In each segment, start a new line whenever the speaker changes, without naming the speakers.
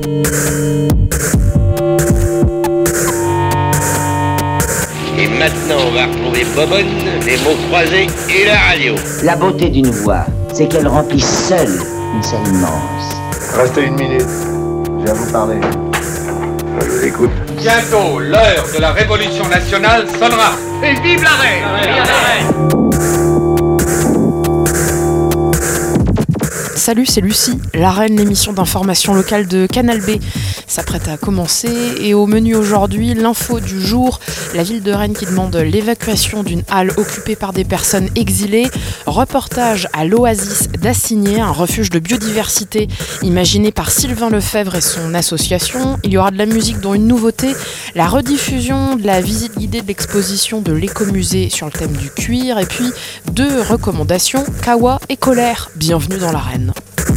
Et maintenant, on va retrouver Bobonne, les mots croisés et la radio.
La beauté d'une voix, c'est qu'elle remplit seule une scène immense.
Restez une minute, je viens vous parler. Je vous écoute.
Bientôt, l'heure de la révolution nationale sonnera. Et vive la reine! Vive la reine!
Salut, c'est Lucie, la reine, l'émission d'information locale de Canal B s'apprête à commencer et au menu aujourd'hui, l'info du jour, la ville de Rennes qui demande l'évacuation d'une halle occupée par des personnes exilées, reportage à l'Oasis d'Assigné, un refuge de biodiversité imaginé par Sylvain Lefebvre et son association. Il y aura de la musique dont une nouveauté, la rediffusion de la visite guidée de l'exposition de l'écomusée sur le thème du cuir et puis 2 recommandations, Kawa et Colère. Bienvenue dans l'arène.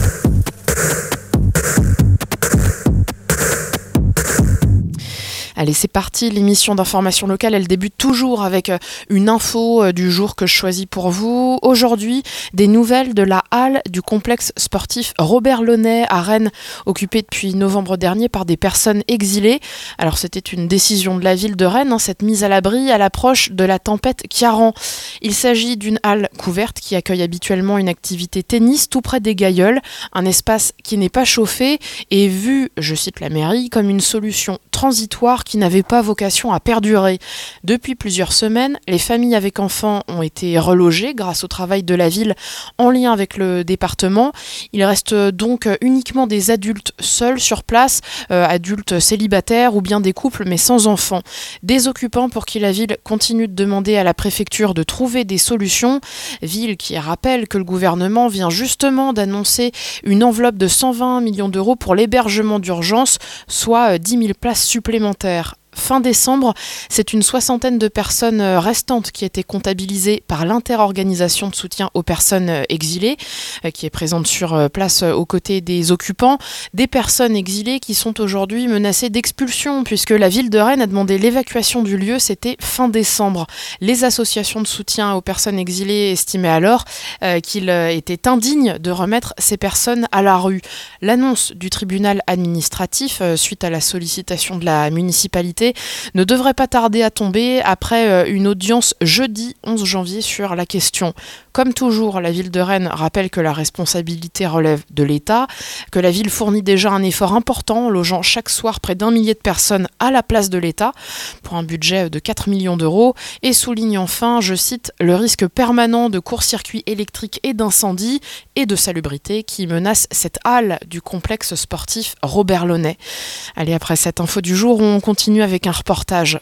Allez, c'est parti, l'émission d'information locale, elle débute toujours avec une info du jour que je choisis pour vous. Aujourd'hui, des nouvelles de la halle du complexe sportif Robert Launay à Rennes, occupée depuis novembre dernier par des personnes exilées. Alors c'était une décision de la ville de Rennes, cette mise à l'abri à l'approche de la tempête Ciarán. Il s'agit d'une halle couverte qui accueille habituellement une activité tennis tout près des Gailleuls, un espace qui n'est pas chauffé et vu, je cite la mairie, comme une solution transitoire qui n'avait pas vocation à perdurer. Depuis plusieurs semaines, les familles avec enfants ont été relogées grâce au travail de la ville en lien avec le département. Il reste donc uniquement des adultes seuls sur place, adultes célibataires ou bien des couples mais sans enfants. Des occupants pour qui la ville continue de demander à la préfecture de trouver des solutions. Ville qui rappelle que le gouvernement vient justement d'annoncer une enveloppe de 120 millions d'euros pour l'hébergement d'urgence, soit 10 000 places supplémentaires. Fin décembre, c'est une 60aine de personnes restantes qui étaient comptabilisées par l'interorganisation de soutien aux personnes exilées, qui est présente sur place aux côtés des occupants. Des personnes exilées qui sont aujourd'hui menacées d'expulsion, puisque la ville de Rennes a demandé l'évacuation du lieu, c'était fin décembre. Les associations de soutien aux personnes exilées estimaient alors qu'il était indigne de remettre ces personnes à la rue. L'annonce du tribunal administratif, suite à la sollicitation de la municipalité, ne devrait pas tarder à tomber après une audience jeudi 11 janvier sur la question. Comme toujours, la ville de Rennes rappelle que la responsabilité relève de l'État, que la ville fournit déjà un effort important en logeant chaque soir près d'1 millier de personnes à la place de l'État pour un budget de 4 millions d'euros et souligne enfin, je cite, le risque permanent de court-circuit électrique et d'incendie et de salubrité qui menace cette halle du complexe sportif Robert Launay. Allez, après cette info du jour, on continue avec un reportage.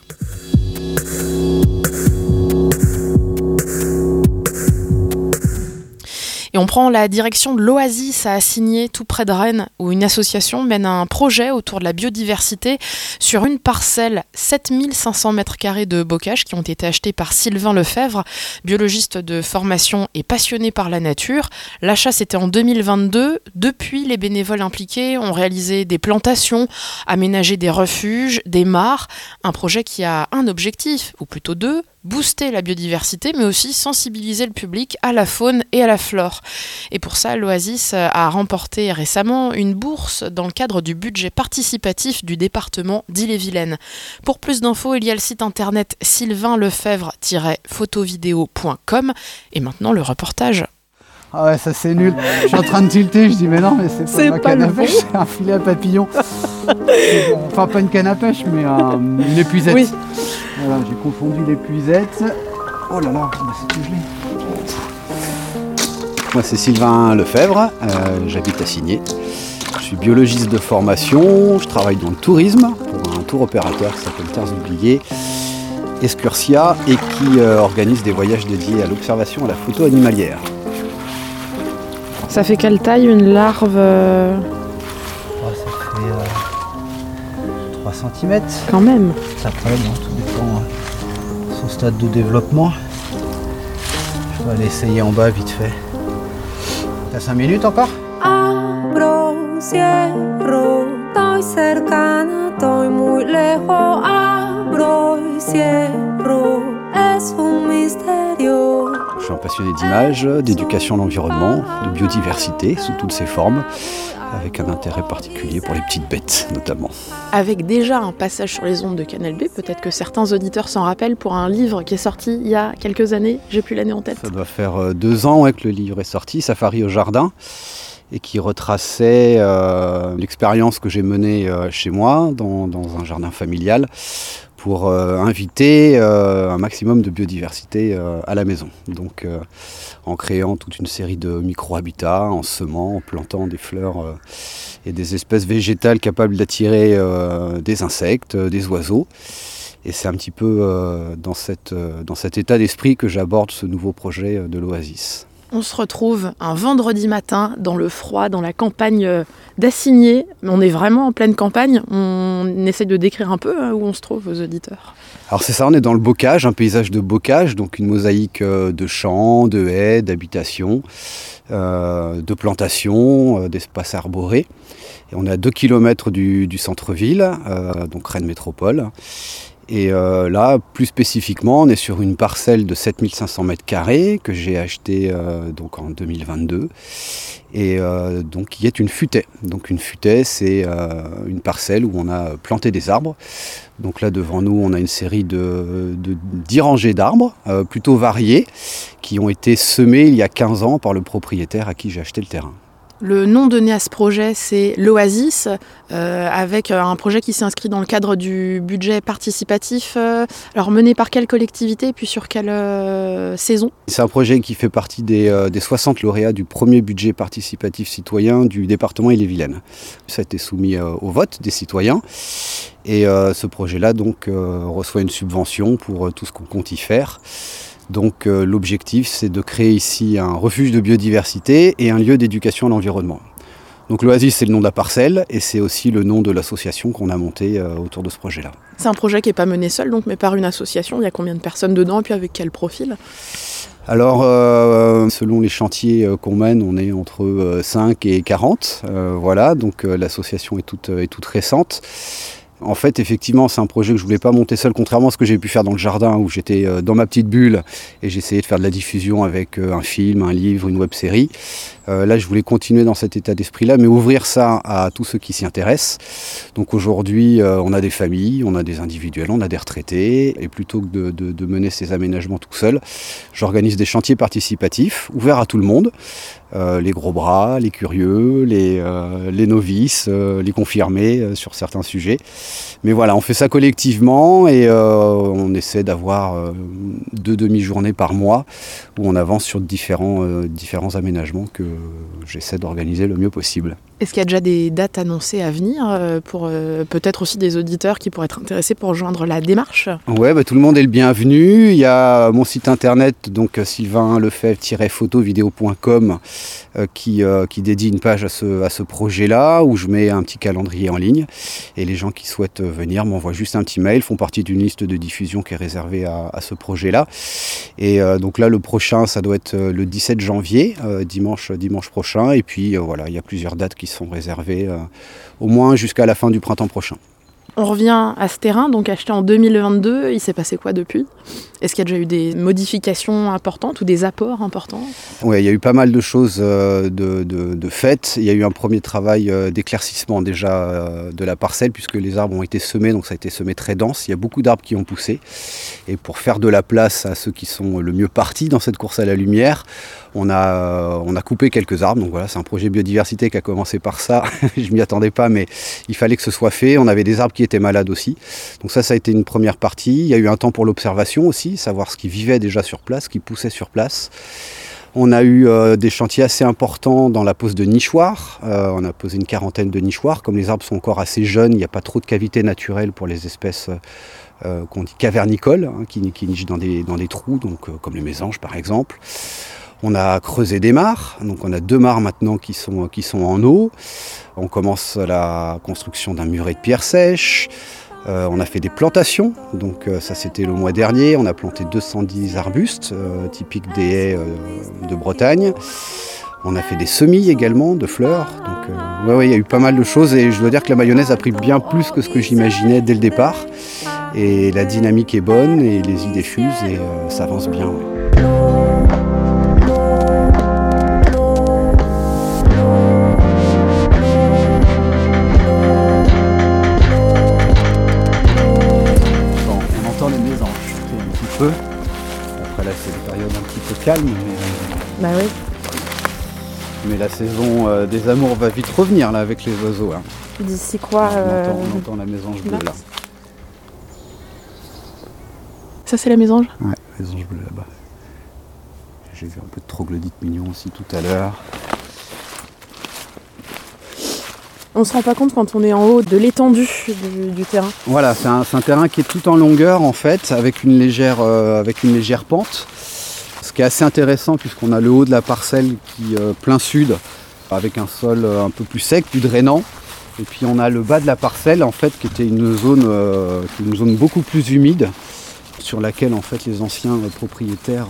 Et on prend la direction de l'Oasis à Assigné, tout près de Rennes, où une association mène un projet autour de la biodiversité sur une parcelle, 7500 m² de bocage qui ont été achetés par Sylvain Lefebvre, biologiste de formation et passionné par la nature. L'achat, c'était en 2022. Depuis, les bénévoles impliqués ont réalisé des plantations, aménagé des refuges, des mares. Un projet qui a un objectif, ou plutôt 2, booster la biodiversité, mais aussi sensibiliser le public à la faune et à la flore. Et pour ça, l'Oasis a remporté récemment une bourse dans le cadre du budget participatif du département d'Ille-et-Vilaine. Pour plus d'infos, il y a le site internet sylvainlefebvre-photovideo.com. Et maintenant, le reportage.
Ah ouais, ça c'est nul. Je suis en train de tilter, je dis mais non, mais c'est pas ma canne à pêche, c'est un filet à papillon. Enfin, pas une canne à pêche, mais une épuisette. Oui. Voilà, j'ai confondu l'épuisette. Oh là là, c'est tout gelé.
Moi c'est Sylvain Lefebvre, j'habite à Assigné. Je suis biologiste de formation, je travaille dans le tourisme pour un tour opérateur qui s'appelle Terres oubliées, Excursia, et qui organise des voyages dédiés à l'observation et à la photo animalière.
Ça fait quelle taille une larve
Ça fait 3 cm.
Quand même.
Après, bon, tout dépend de son stade de développement. Je vais aller essayer en bas vite fait. T'as 5 minutes encore?
Abro, cierro, estoy cercana, estoy muy lejos. Abro y cierro, es un misterio.
suis un passionné d'image, d'éducation à l'environnement, de biodiversité sous toutes ses formes, avec un intérêt particulier pour les petites bêtes notamment.
Avec déjà un passage sur les ondes de Canal B, peut-être que certains auditeurs s'en rappellent pour un livre qui est sorti il y a quelques années, j'ai plus l'année en tête.
Ça doit faire 2 ans que le livre est sorti, Safari au jardin, et qui retraçait l'expérience que j'ai menée chez moi, dans un jardin familial, pour inviter un maximum de biodiversité à la maison. Donc en créant toute une série de micro-habitats, en semant, en plantant des fleurs et des espèces végétales capables d'attirer des insectes, des oiseaux. Et c'est un petit peu dans cet état d'esprit que j'aborde ce nouveau projet de l'Oasis.
On se retrouve un vendredi matin dans le froid, dans la campagne d'Assigné. On est vraiment en pleine campagne. On essaye de décrire un peu où on se trouve aux auditeurs.
Alors c'est ça, on est dans le bocage, un paysage de bocage, donc une mosaïque de champs, de haies, d'habitations, de plantations, d'espaces arborés. Et on est à 2 km du centre-ville, donc Rennes Métropole. Et là, plus spécifiquement, on est sur une parcelle de 7500 m² que j'ai achetée donc en 2022 et donc qui est une futaie. Donc une futaie, c'est une parcelle où on a planté des arbres. Donc là, devant nous, on a une série de 10 rangées d'arbres, plutôt variés, qui ont été semés il y a 15 ans par le propriétaire à qui j'ai acheté le terrain.
Le nom donné à ce projet, c'est l'Oasis, avec un projet qui s'inscrit dans le cadre du budget participatif. Alors mené par quelle collectivité et puis sur quelle saison ?
C'est un projet qui fait partie des 60 lauréats du premier budget participatif citoyen du département Ille-et-Vilaine. Ça a été soumis au vote des citoyens. Et ce projet-là donc reçoit une subvention pour tout ce qu'on compte y faire. Donc l'objectif, c'est de créer ici un refuge de biodiversité et un lieu d'éducation à l'environnement. Donc l'Oasis, c'est le nom de la parcelle et c'est aussi le nom de l'association qu'on a montée autour de ce projet-là.
C'est un projet qui n'est pas mené seul, donc, mais par une association. Il y a combien de personnes dedans et puis avec quel profil ?
Alors, selon les chantiers qu'on mène, on est entre 5 et 40. Voilà, donc l'association est toute récente. En fait, effectivement, c'est un projet que je ne voulais pas monter seul, contrairement à ce que j'ai pu faire dans le jardin où j'étais dans ma petite bulle et j'essayais de faire de la diffusion avec un film, un livre, une web-série. Là, je voulais continuer dans cet état d'esprit-là, mais ouvrir ça à tous ceux qui s'y intéressent. Donc aujourd'hui, on a des familles, on a des individuels, on a des retraités. Et plutôt que de mener ces aménagements tout seul, j'organise des chantiers participatifs ouverts à tout le monde. Les gros bras, les curieux, les novices, les confirmés sur certains sujets. Mais voilà, on fait ça collectivement et on essaie d'avoir 2 demi-journées par mois où on avance sur différents aménagements que j'essaie d'organiser le mieux possible.
Est-ce qu'il y a déjà des dates annoncées à venir pour peut-être aussi des auditeurs qui pourraient être intéressés pour rejoindre la démarche ?
Ouais, tout le monde est le bienvenu. Il y a mon site internet, donc sylvainlefebvre-photovideo.com qui dédie une page à ce projet-là où je mets un petit calendrier en ligne. Et les gens qui souhaitent venir m'envoient juste un petit mail, font partie d'une liste de diffusion qui est réservée à ce projet-là. Et donc là, le prochain, ça doit être le 17 janvier, dimanche prochain. Et puis voilà, il y a plusieurs dates qui sont réservées au moins jusqu'à la fin du printemps prochain.
On revient à ce terrain, donc acheté en 2022. Il s'est passé quoi depuis ? Est-ce qu'il y a déjà eu des modifications importantes ou des apports importants ?
Oui, il y a eu pas mal de choses de faites. Il y a eu un premier travail d'éclaircissement déjà de la parcelle puisque les arbres ont été semés, donc ça a été semé très dense. Il y a beaucoup d'arbres qui ont poussé. Et pour faire de la place à ceux qui sont le mieux partis dans cette course à la lumière, on a coupé quelques arbres. Donc voilà, c'est un projet biodiversité qui a commencé par ça. Je m'y attendais pas, mais il fallait que ce soit fait. On avait des arbres qui étaient malades aussi. Donc ça a été une première partie. Il y a eu un temps pour l'observation aussi, savoir ce qui vivait déjà sur place, ce qui poussait sur place. On a eu des chantiers assez importants dans la pose de nichoirs. On a posé une 40aine de nichoirs. Comme les arbres sont encore assez jeunes, il n'y a pas trop de cavités naturelles pour les espèces qu'on dit cavernicoles, qui nichent dans des trous, donc, comme les mésanges par exemple. On a creusé des mares, donc on a 2 mares maintenant qui sont en eau. On commence la construction d'un muret de pierre sèche. On a fait des plantations, donc ça c'était le mois dernier. On a planté 210 arbustes, typiques des haies de Bretagne. On a fait des semis également de fleurs. Donc il y a eu pas mal de choses et je dois dire que la mayonnaise a pris bien plus que ce que j'imaginais dès le départ. Et la dynamique est bonne et les idées fusent et ça avance bien. Ouais. calme.
Bah oui.
Mais la saison des amours va vite revenir là avec les oiseaux. Hein.
D'ici quoi
on entend la mésange bleue là.
Ça c'est la mésange ?
Ouais, mésange bleue là-bas. J'ai vu un peu de troglodyte mignon aussi tout à l'heure.
On se rend pas compte quand on est en haut de l'étendue du terrain.
Voilà, c'est un terrain qui est tout en longueur en fait, avec une légère pente. Ce qui est assez intéressant puisqu'on a le haut de la parcelle qui plein sud, avec un sol un peu plus sec, plus drainant. Et puis on a le bas de la parcelle en fait qui était une zone beaucoup plus humide, sur laquelle en fait les anciens propriétaires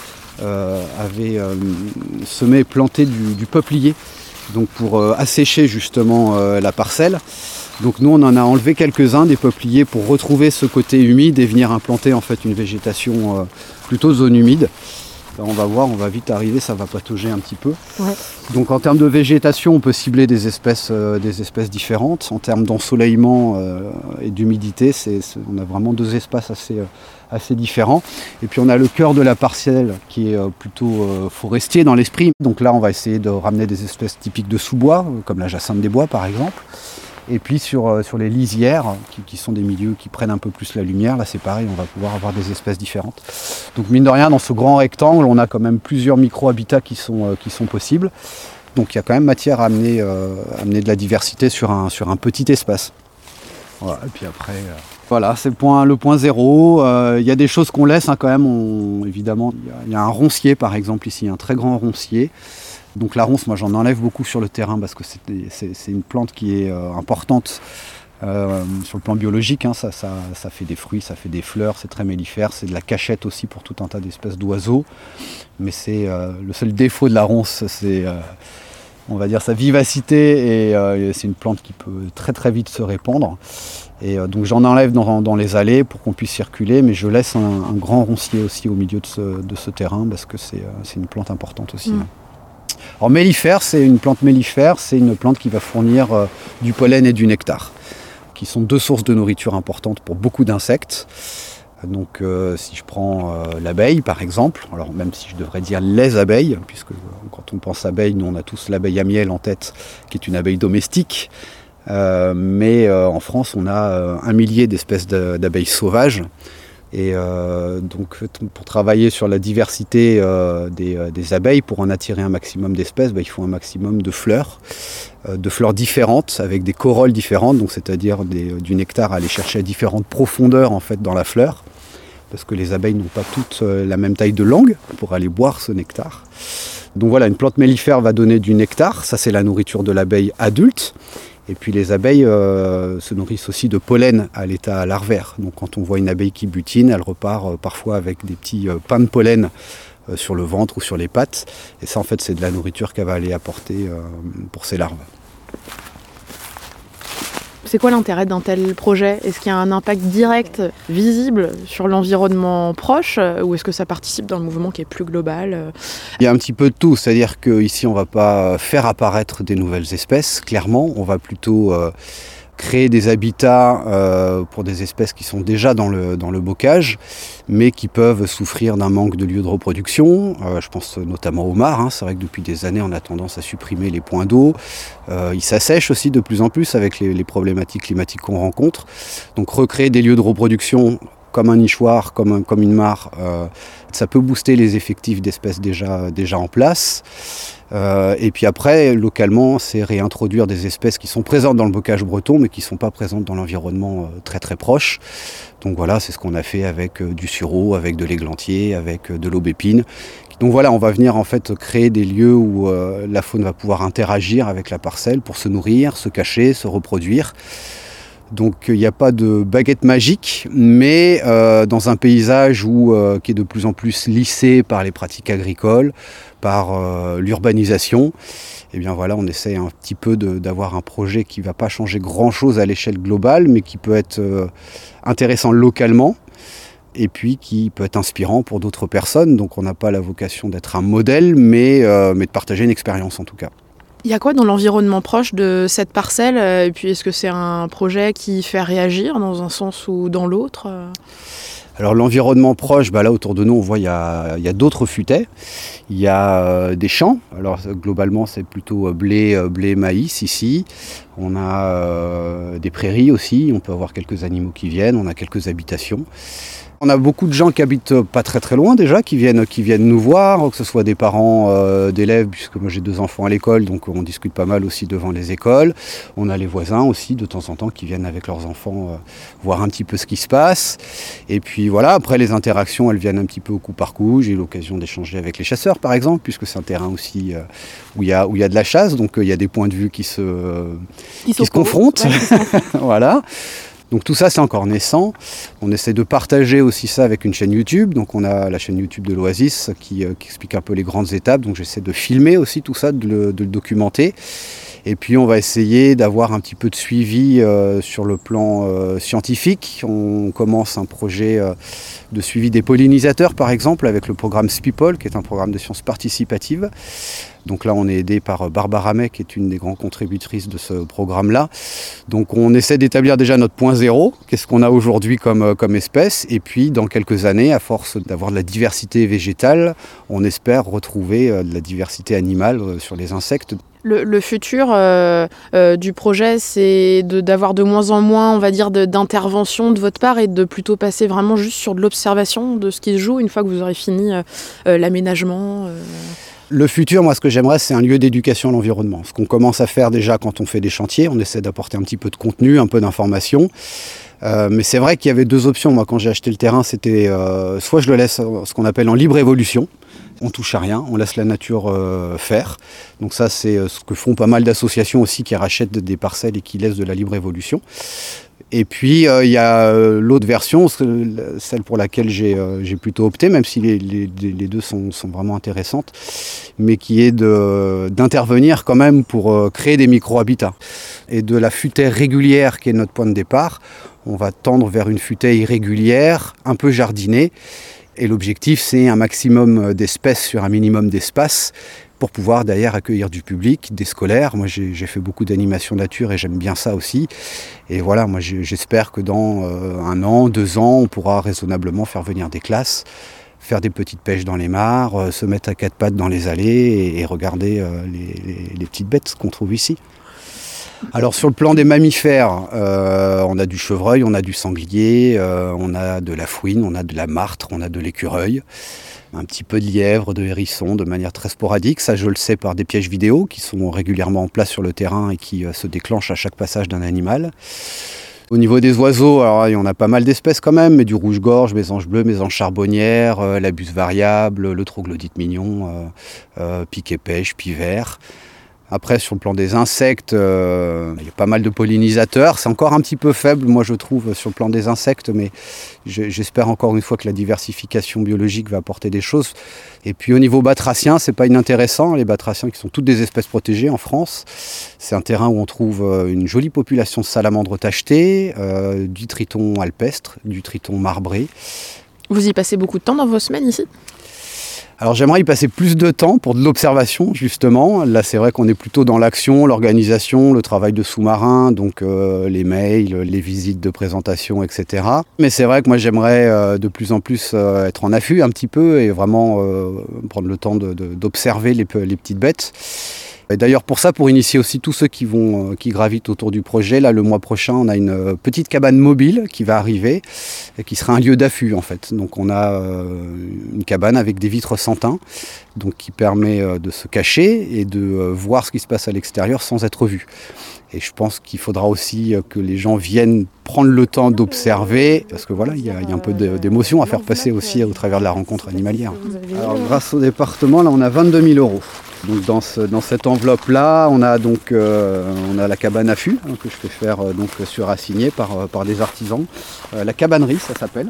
avaient semé et planté du peuplier. Donc pour assécher justement la parcelle. Donc nous on en a enlevé quelques-uns des peupliers pour retrouver ce côté humide et venir implanter en fait une végétation plutôt zone humide. Là, on va voir, on va vite arriver, ça va patauger un petit peu. Ouais. Donc en termes de végétation, on peut cibler des espèces différentes. En termes d'ensoleillement et d'humidité, on a vraiment deux espaces assez différents. Et puis on a le cœur de la parcelle qui est plutôt forestier dans l'esprit. Donc là on va essayer de ramener des espèces typiques de sous-bois, comme la jacinthe des bois par exemple. Et puis sur les lisières, qui sont des milieux qui prennent un peu plus la lumière, là c'est pareil, on va pouvoir avoir des espèces différentes. Donc mine de rien, dans ce grand rectangle, on a quand même plusieurs micro-habitats qui sont possibles. Donc il y a quand même matière à amener de la diversité sur un petit espace. Voilà, et puis après... Voilà, c'est le point zéro. Il y a des choses qu'on laisse quand même. Évidemment, il y a un roncier par exemple ici, un très grand roncier. Donc la ronce, moi j'en enlève beaucoup sur le terrain parce que c'est une plante qui est importante sur le plan biologique. Hein. Ça fait des fruits, ça fait des fleurs, c'est très mellifère. C'est de la cachette aussi pour tout un tas d'espèces d'oiseaux. Mais c'est le seul défaut de la ronce, c'est on va dire sa vivacité et c'est une plante qui peut très très vite se répandre. Et donc j'en enlève dans les allées pour qu'on puisse circuler, mais je laisse un grand roncier aussi au milieu de ce terrain parce que c'est une plante importante aussi. Alors mellifère, c'est une plante mellifère, c'est une plante qui va fournir du pollen et du nectar, qui sont deux sources de nourriture importantes pour beaucoup d'insectes. Donc si je prends l'abeille par exemple, alors même si je devrais dire les abeilles, puisque quand on pense abeille, nous on a tous l'abeille à miel en tête, qui est une abeille domestique. Mais en France, on a 1 millier d'espèces d'abeilles sauvages. Et donc, pour travailler sur la diversité des abeilles, pour en attirer un maximum d'espèces, il faut un maximum de fleurs différentes, avec des corolles différentes, donc c'est-à-dire du nectar à aller chercher à différentes profondeurs en fait, dans la fleur, parce que les abeilles n'ont pas toutes la même taille de langue pour aller boire ce nectar. Donc voilà, une plante mellifère va donner du nectar, ça c'est la nourriture de l'abeille adulte. Et puis les abeilles se nourrissent aussi de pollen à l'état larvaire. Donc quand on voit une abeille qui butine, elle repart parfois avec des petits pains de pollen sur le ventre ou sur les pattes. Et ça en fait c'est de la nourriture qu'elle va aller apporter pour ses larves.
C'est quoi l'intérêt d'un tel projet ? Est-ce qu'il y a un impact direct, visible sur l'environnement proche ou est-ce que ça participe d'un mouvement qui est plus global ?
Il y a un petit peu de tout, c'est-à-dire qu'ici on ne va pas faire apparaître des nouvelles espèces, clairement, on va plutôt créer des habitats pour des espèces qui sont déjà dans le bocage, mais qui peuvent souffrir d'un manque de lieux de reproduction. Je pense notamment aux mares, hein. C'est vrai que depuis des années on a tendance à supprimer les points d'eau. Ils s'assèchent aussi de plus en plus avec les problématiques climatiques qu'on rencontre. Donc recréer des lieux de reproduction comme un nichoir, comme une mare, ça peut booster les effectifs d'espèces déjà en place. Et puis après, localement, c'est réintroduire des espèces qui sont présentes dans le bocage breton, mais qui ne sont pas présentes dans l'environnement très très proche. Donc voilà, c'est ce qu'on a fait avec du sureau, avec de l'églantier, avec de l'aubépine. Donc voilà, on va venir en fait créer des lieux où la faune va pouvoir interagir avec la parcelle pour se nourrir, se cacher, se reproduire. Donc il n'y a pas de baguette magique, mais dans un paysage qui est de plus en plus lissé par les pratiques agricoles, par l'urbanisation, et bien voilà, on essaie un petit peu d'avoir un projet qui ne va pas changer grand-chose à l'échelle globale, mais qui peut être intéressant localement, et puis qui peut être inspirant pour d'autres personnes. Donc on n'a pas la vocation d'être un modèle, mais de partager une expérience en tout cas.
Il y a quoi dans l'environnement proche de cette parcelle ? Et puis est-ce que c'est un projet qui fait réagir dans un sens ou dans l'autre ?
Alors l'environnement proche, là autour de nous on voit il y a d'autres futaies, il y a des champs, alors globalement c'est plutôt blé, maïs ici, on a des prairies aussi, on peut avoir quelques animaux qui viennent, on a quelques habitations. On a beaucoup de gens qui habitent pas très très loin déjà, qui viennent nous voir, que ce soit des parents d'élèves, puisque moi j'ai 2 enfants à l'école, donc on discute pas mal aussi devant les écoles. On a les voisins aussi de temps en temps qui viennent avec leurs enfants voir un petit peu ce qui se passe. Et puis voilà, après les interactions elles viennent un petit peu au coup par coup. J'ai eu l'occasion d'échanger avec les chasseurs par exemple, puisque c'est un terrain aussi où il y a de la chasse, donc il y a des points de vue qui se confrontent. Ouais. Voilà. Donc tout ça c'est encore naissant, on essaie de partager aussi ça avec une chaîne YouTube, donc on a la chaîne YouTube de l'Oasis qui explique un peu les grandes étapes, donc j'essaie de filmer aussi tout ça, de le documenter. Et puis on va essayer d'avoir un petit peu de suivi sur le plan scientifique. On commence un projet de suivi des pollinisateurs par exemple avec le programme SPIPOL qui est un programme de sciences participatives. Donc là on est aidé par Barbara May qui est une des grandes contributrices de ce programme-là. Donc on essaie d'établir déjà notre point zéro, qu'est-ce qu'on a aujourd'hui comme espèce, et puis dans quelques années, à force d'avoir de la diversité végétale, on espère retrouver de la diversité animale sur les insectes.
Le futur du projet, c'est d'avoir de moins en moins, on va dire, d'intervention de votre part et de plutôt passer vraiment juste sur de l'observation de ce qui se joue une fois que vous aurez fini l'aménagement.
Le futur, moi, ce que j'aimerais, c'est un lieu d'éducation à l'environnement. Ce qu'on commence à faire déjà quand on fait des chantiers, on essaie d'apporter un petit peu de contenu, un peu d'information. Mais c'est vrai qu'il y avait 2 options. Moi, quand j'ai acheté le terrain, c'était soit je le laisse ce qu'on appelle en libre évolution. On touche à rien, on laisse la nature faire. Donc ça, c'est ce que font pas mal d'associations aussi qui rachètent des parcelles et qui laissent de la libre évolution. Et puis il y a l'autre version, celle pour laquelle j'ai plutôt opté, même si les 2 sont vraiment intéressantes, mais qui est d'intervenir quand même pour créer des micro-habitats. Et de la futaie régulière qui est notre point de départ, on va tendre vers une futaie irrégulière, un peu jardinée. Et l'objectif, c'est un maximum d'espèces sur un minimum d'espace pour pouvoir d'ailleurs accueillir du public, des scolaires. Moi, j'ai fait beaucoup d'animation nature et j'aime bien ça aussi. Et voilà, moi, j'espère que dans 1 an, 2 ans, on pourra raisonnablement faire venir des classes, faire des petites pêches dans les mares, se mettre à 4 pattes dans les allées et regarder les petites bêtes qu'on trouve ici. Alors sur le plan des mammifères, on a du chevreuil, on a du sanglier, on a de la fouine, on a de la martre, on a de l'écureuil, un petit peu de lièvre, de hérisson de manière très sporadique. Ça je le sais par des pièges vidéo qui sont régulièrement en place sur le terrain et qui se déclenchent à chaque passage d'un animal. Au niveau des oiseaux, alors, il y en a pas mal d'espèces quand même, mais du rouge-gorge, mésange bleu, mésange charbonnière, la buse variable, le troglodyte mignon, piquet-pêche, pivert. Après, sur le plan des insectes, il y a pas mal de pollinisateurs. C'est encore un petit peu faible, moi je trouve, sur le plan des insectes, mais j'espère encore une fois que la diversification biologique va apporter des choses. Et puis au niveau batraciens, c'est pas inintéressant. Les batraciens qui sont toutes des espèces protégées en France. C'est un terrain où on trouve une jolie population de salamandres tachetées, du triton alpestre, du triton marbré.
Vous y passez beaucoup de temps dans vos semaines ici ?
Alors j'aimerais y passer plus de temps pour de l'observation justement. Là c'est vrai qu'on est plutôt dans l'action, l'organisation, le travail de sous-marin, donc les mails, les visites de présentation, etc. Mais c'est vrai que moi j'aimerais de plus en plus être en affût un petit peu et vraiment prendre le temps d'observer les petites bêtes. Et d'ailleurs pour ça, pour initier aussi tous ceux qui gravitent autour du projet, là le mois prochain on a une petite cabane mobile qui va arriver et qui sera un lieu d'affût en fait. Donc on a une cabane avec des vitres sans teint, donc qui permet de se cacher et de voir ce qui se passe à l'extérieur sans être vu. Et je pense qu'il faudra aussi que les gens viennent prendre le temps d'observer, parce que voilà, il y a un peu d'émotion à faire passer aussi au travers de la rencontre animalière. Alors grâce au département, là on a 22 000 €. Donc dans cette enveloppe-là, on a la cabane à fût que je fais faire surassigner par des artisans. La cabanerie, ça s'appelle.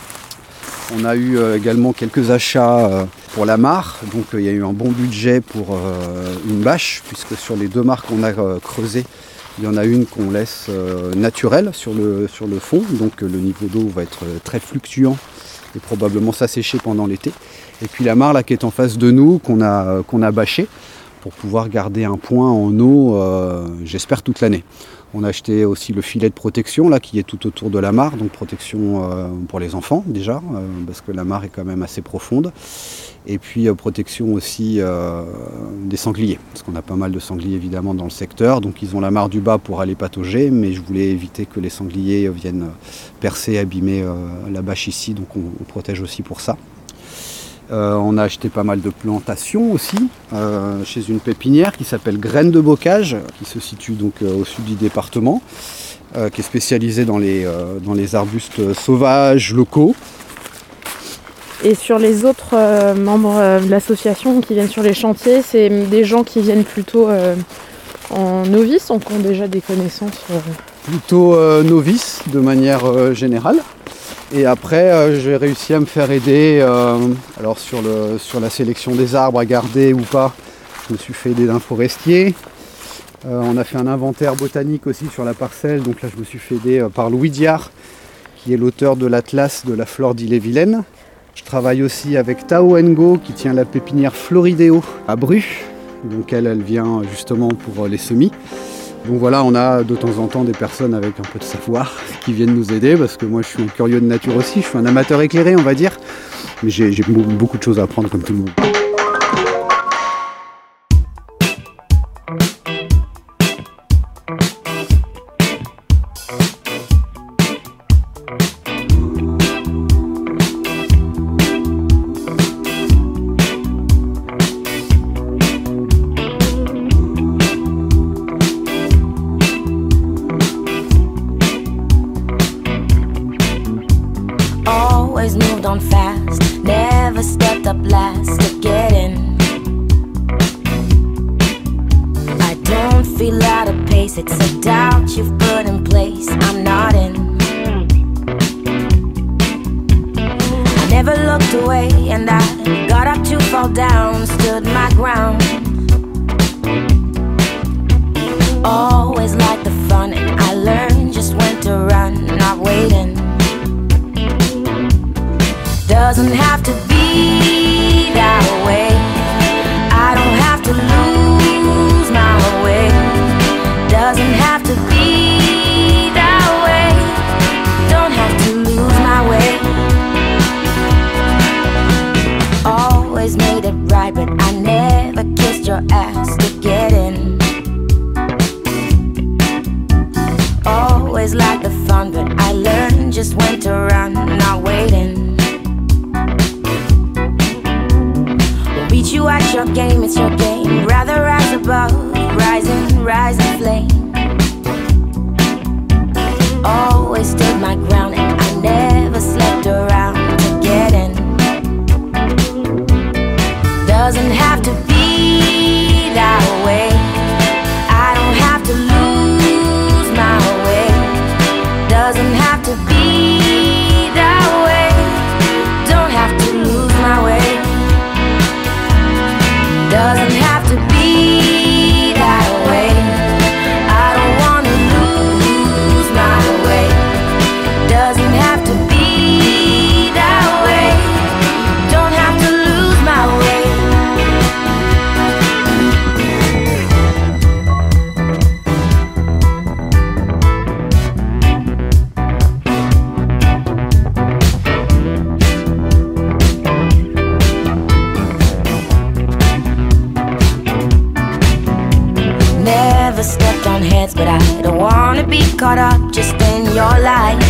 On a eu également quelques achats pour la mare. Donc il y a eu un bon budget pour une bâche, puisque sur les 2 mares qu'on a creusées, il y en a une qu'on laisse naturelle sur le fond. Donc le niveau d'eau va être très fluctuant et probablement s'assécher pendant l'été. Et puis la mare là qui est en face de nous, qu'on a bâchée, pour pouvoir garder un point en eau, j'espère, toute l'année. On a acheté aussi le filet de protection là, qui est tout autour de la mare, donc protection pour les enfants déjà, parce que la mare est quand même assez profonde. Et puis protection aussi des sangliers, parce qu'on a pas mal de sangliers évidemment dans le secteur, donc ils ont la mare du bas pour aller patauger, mais je voulais éviter que les sangliers viennent percer, abîmer la bâche ici, donc on protège aussi pour ça. On a acheté pas mal de plantations aussi chez une pépinière qui s'appelle Graines de Bocage, qui se situe donc au sud du département, qui est spécialisée dans les arbustes sauvages locaux.
Et sur les autres membres de l'association qui viennent sur les chantiers, c'est des gens qui viennent plutôt en novice, ou qui ont déjà des connaissances
Plutôt novices de manière générale. Et après, j'ai réussi à me faire aider alors sur la sélection des arbres à garder ou pas. Je me suis fait aider d'un forestier. On a fait un inventaire botanique aussi sur la parcelle. Donc là, je me suis fait aider par Louis Diard, qui est l'auteur de l'Atlas de la flore d'Ille-et-Vilaine. Je travaille aussi avec Tao Ngo, qui tient la pépinière Floridéo à Bru. Donc elle vient justement pour les semis. Donc voilà, on a de temps en temps des personnes avec un peu de savoir qui viennent nous aider, parce que moi je suis un curieux de nature aussi, je suis un amateur éclairé on va dire, mais j'ai beaucoup de choses à apprendre comme tout le monde.
Always moved on fast, never stepped up last to get in. I don't feel out of pace, it's a doubt you've put in place, I'm not in. I never looked away and I got up to fall down, stood my ground. Always liked the fun and I learned just when to run, not waiting. Doesn't have to be that way. I don't have to lose my way. Doesn't have to be that way. Don't have to lose my way. Always made it right, but I never kissed your ass to get in. Always liked the fun, but I learned just when to run, not waiting. Beat you at your game, it's your game. Rather rise above, rising flame. Always stood my ground and I never slept around to get in. Doesn't have to be that way. I don't have to lose my way. Doesn't have to be that way. Don't have to lose my way. Doesn't have to be that way. I don't wanna lose my way. Doesn't have to be that way. Don't have to lose my way. Never stepped on heads, but I don't wanna be caught up just in your lies.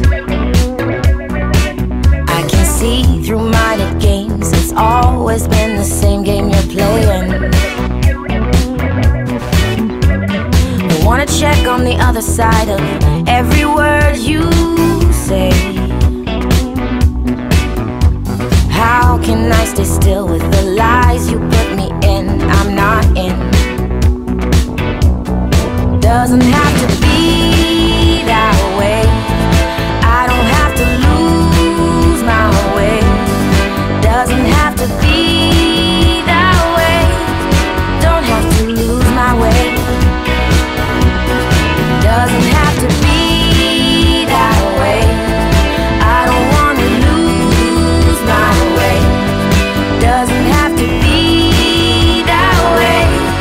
I can see through minded games. It's always been the same game you're playing. I wanna check on the other side of every word you say. How can I stay still with the lies you put me in? I'm not in. Doesn't have to be that way. I don't have to lose my way. Doesn't have to be that way. Don't have to lose my way. Doesn't have to be that way. I don't wanna lose my way. Doesn't have to be that way.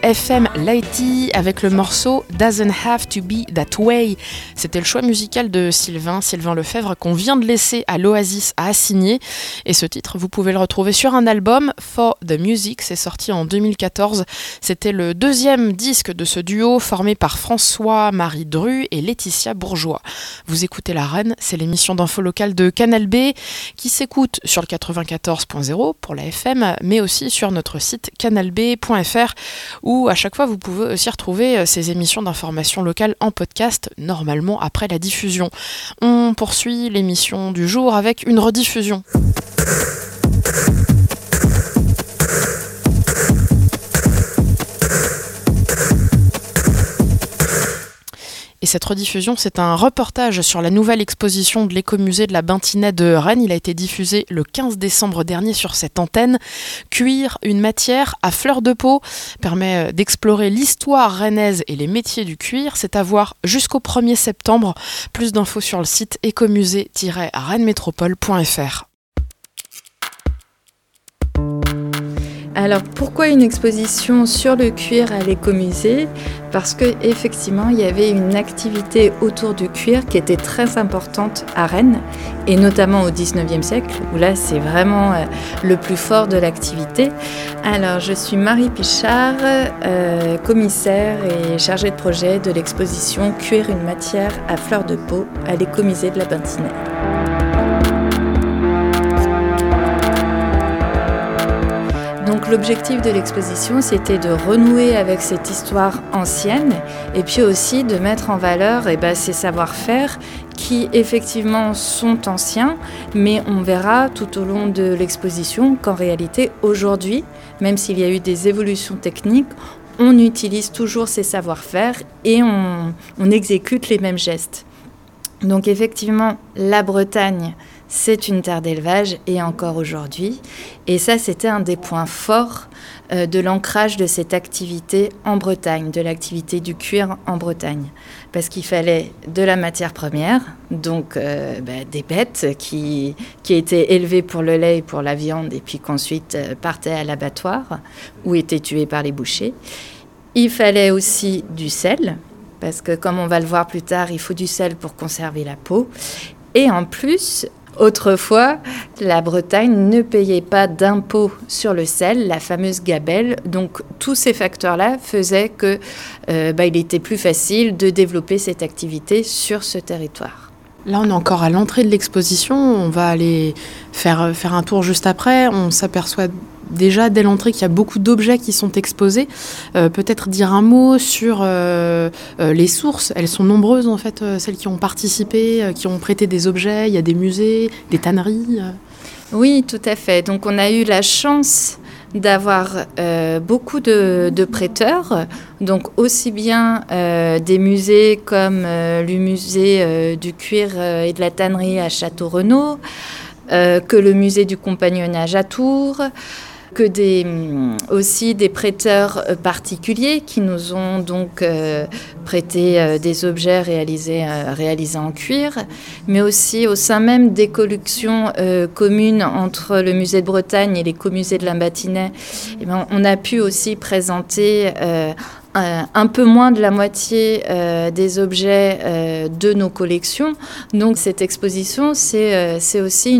FM Lighty avec le morceau Doesn't Have to Be That Way. C'était le choix musical de Sylvain Lefebvre qu'on vient de laisser à l'Oasis à Assigné. Et ce titre, vous pouvez le retrouver sur un album, For the Music, c'est sorti en 2014. C'était le deuxième disque de ce duo formé par François-Marie Dru et Laetitia Bourgeois. Vous écoutez La Reine, c'est l'émission d'info locale de Canal B qui s'écoute sur le 94.0 pour la FM, mais aussi sur notre site canalb.fr où à chaque fois vous pouvez aussi retrouver ces émissions d'information locale en podcast, normalement après la diffusion. On poursuit l'émission du jour avec une rediffusion. Et cette rediffusion, c'est un reportage sur la nouvelle exposition de l'écomusée de la Bintinay de Rennes. Il a été diffusé le 15 décembre dernier sur cette antenne. Cuire, une matière à fleur de peau, permet d'explorer l'histoire rennaise et les métiers du cuir. C'est à voir jusqu'au 1er septembre. Plus d'infos sur le site écomusée-rennesmétropole.fr.
Alors pourquoi une exposition sur le cuir à l'écomusée ? Parce qu'effectivement, il y avait une activité autour du cuir qui était très importante à Rennes, et notamment au 19e siècle, où là c'est vraiment le plus fort de l'activité. Alors je suis Marie Pichard, commissaire et chargée de projet de l'exposition Cuire, une matière à fleur de peau à l'écomusée de la Bintinay. Donc l'objectif de l'exposition, c'était de renouer avec cette histoire ancienne et puis aussi de mettre en valeur ces savoir-faire qui effectivement sont anciens, mais on verra tout au long de l'exposition qu'en réalité aujourd'hui, même s'il y a eu des évolutions techniques, on utilise toujours ces savoir-faire et on exécute les mêmes gestes. Donc effectivement, la Bretagne, c'est une terre d'élevage et encore aujourd'hui. Et ça, c'était un des points forts de l'ancrage de cette activité en Bretagne, de l'activité du cuir en Bretagne. Parce qu'il fallait de la matière première, donc des bêtes qui étaient élevées pour le lait et pour la viande et puis qu'ensuite partaient à l'abattoir ou étaient tuées par les bouchers. Il fallait aussi du sel, parce que comme on va le voir plus tard, il faut du sel pour conserver la peau. Et en plus, autrefois, la Bretagne ne payait pas d'impôt sur le sel, la fameuse gabelle. Donc, tous ces facteurs-là faisaient que il était plus facile de développer cette activité sur ce territoire.
Là, on est encore à l'entrée de l'exposition. On va aller faire un tour juste après. On s'aperçoit déjà dès l'entrée qu'il y a beaucoup d'objets qui sont exposés. Peut-être dire un mot sur les sources. Elles sont nombreuses en fait, celles qui ont participé, qui ont prêté des objets. Il y a des musées, des tanneries.
Oui, tout à fait. Donc on a eu la chance d'avoir beaucoup de prêteurs, donc aussi bien des musées comme le musée du cuir et de la tannerie à Château-Renaud, que le musée du compagnonnage à Tours, que aussi des prêteurs particuliers qui nous ont donc prêté des objets réalisés en cuir, mais aussi au sein même des collections communes entre le musée de Bretagne et l'écomusée de la Bintinay, on a pu aussi présenter un peu moins de la moitié des objets de nos collections. Donc cette exposition, c'est aussi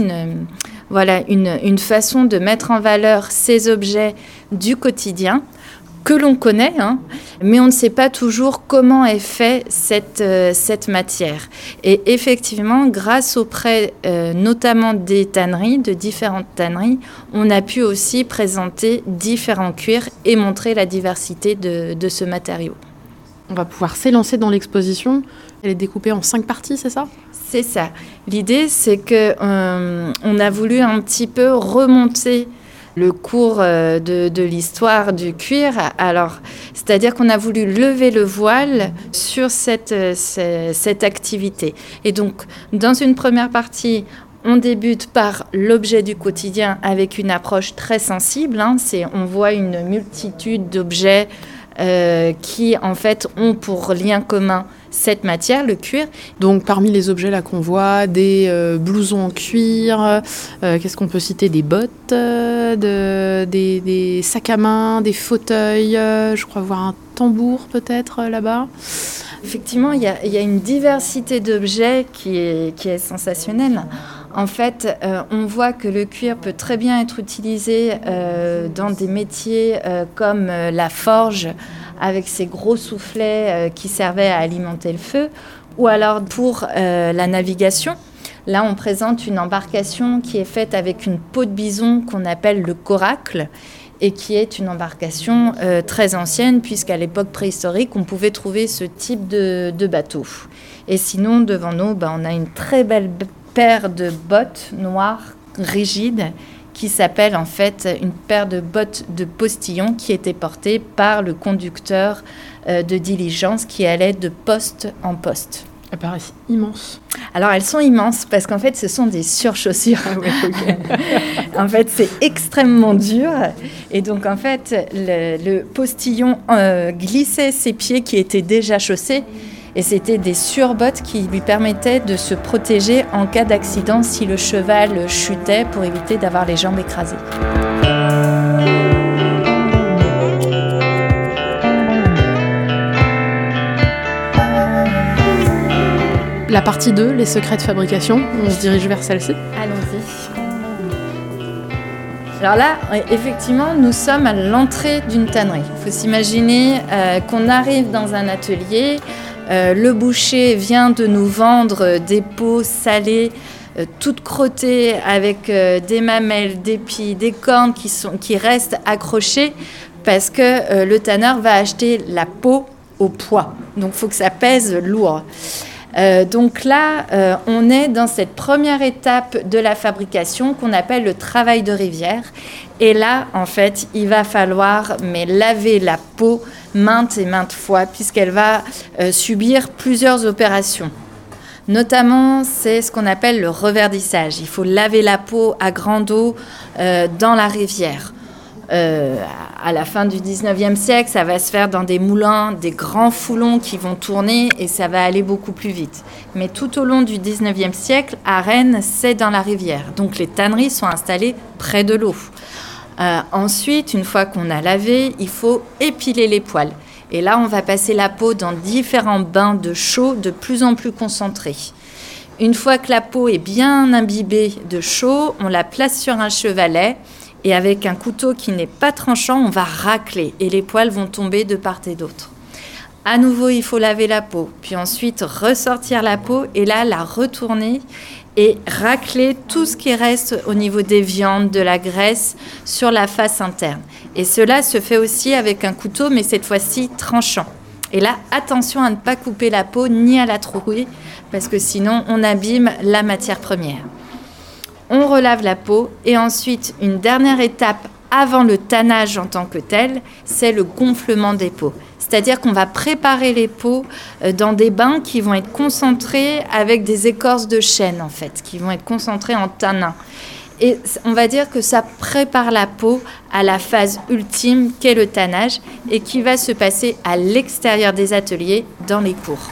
une façon de mettre en valeur ces objets du quotidien que l'on connaît, mais on ne sait pas toujours comment est faite cette matière. Et effectivement, grâce au prêt notamment des tanneries, de différentes tanneries, on a pu aussi présenter différents cuirs et montrer la diversité de ce matériau.
On va pouvoir s'élancer dans l'exposition. Elle est découpée en 5 parties, c'est ça ?
C'est ça. L'idée, c'est qu'on a voulu un petit peu remonter le cours de l'histoire du cuir. Alors, c'est-à-dire qu'on a voulu lever le voile sur cette activité. Et donc, dans une première partie, on débute par l'objet du quotidien avec une approche très sensible. On voit une multitude d'objets qui en fait ont pour lien commun cette matière, le cuir.
Donc parmi les objets là qu'on voit, des blousons en cuir, qu'est-ce qu'on peut citer? Des bottes, des sacs à main, des fauteuils, je crois voir un tambour peut-être là-bas.
Effectivement, il y a une diversité d'objets qui est sensationnelle. En fait, on voit que le cuir peut très bien être utilisé dans des métiers comme la forge, avec ces gros soufflets qui servaient à alimenter le feu, ou alors pour la navigation. Là, on présente une embarcation qui est faite avec une peau de bison qu'on appelle le coracle, et qui est une embarcation très ancienne, puisqu'à l'époque préhistorique, on pouvait trouver ce type de bateau. Et sinon, devant nous, on a une très belle paire de bottes noires, rigides, qui s'appelle en fait une paire de bottes de postillon qui était portée par le conducteur de diligence qui allait de poste en poste.
Elles paraissent immenses.
Alors elles sont immenses parce qu'en fait ce sont des surchaussures. Ah ouais, okay. En fait c'est extrêmement dur et donc en fait le postillon glissait ses pieds qui étaient déjà chaussés et c'était des surbottes qui lui permettaient de se protéger en cas d'accident si le cheval chutait pour éviter d'avoir les jambes écrasées.
La partie 2, les secrets de fabrication, on se dirige vers celle-ci.
Allons-y. Alors là, effectivement, nous sommes à l'entrée d'une tannerie. Il faut s'imaginer qu'on arrive dans un atelier, le boucher vient de nous vendre des peaux salées, toutes crottées avec des mamelles, des pies, des cornes qui restent accrochées parce que le tanneur va acheter la peau au poids. Donc il faut que ça pèse lourd. Donc là, on est dans cette première étape de la fabrication qu'on appelle le travail de rivière. Et là, en fait, il va falloir laver la peau maintes et maintes fois puisqu'elle va subir plusieurs opérations. Notamment, c'est ce qu'on appelle le reverdissage. Il faut laver la peau à grande eau dans la rivière. À la fin du 19e siècle, ça va se faire dans des moulins, des grands foulons qui vont tourner et ça va aller beaucoup plus vite. Mais tout au long du 19e siècle, à Rennes, c'est dans la rivière. Donc les tanneries sont installées près de l'eau. Ensuite, une fois qu'on a lavé, il faut épiler les poils. Et là, on va passer la peau dans différents bains de chaux de plus en plus concentrés. Une fois que la peau est bien imbibée de chaux, on la place sur un chevalet. Et avec un couteau qui n'est pas tranchant, on va racler et les poils vont tomber de part et d'autre. À nouveau, il faut laver la peau, puis ensuite ressortir la peau et là, la retourner et racler tout ce qui reste au niveau des viandes, de la graisse sur la face interne. Et cela se fait aussi avec un couteau, mais cette fois-ci tranchant. Et là, attention à ne pas couper la peau ni à la trouer, parce que sinon, on abîme la matière première. On relave la peau et ensuite, une dernière étape avant le tannage en tant que tel, c'est le gonflement des peaux. C'est-à-dire qu'on va préparer les peaux dans des bains qui vont être concentrés avec des écorces de chêne, en fait, qui vont être concentrés en tanin. Et on va dire que ça prépare la peau à la phase ultime qu'est le tannage et qui va se passer à l'extérieur des ateliers, dans les cours.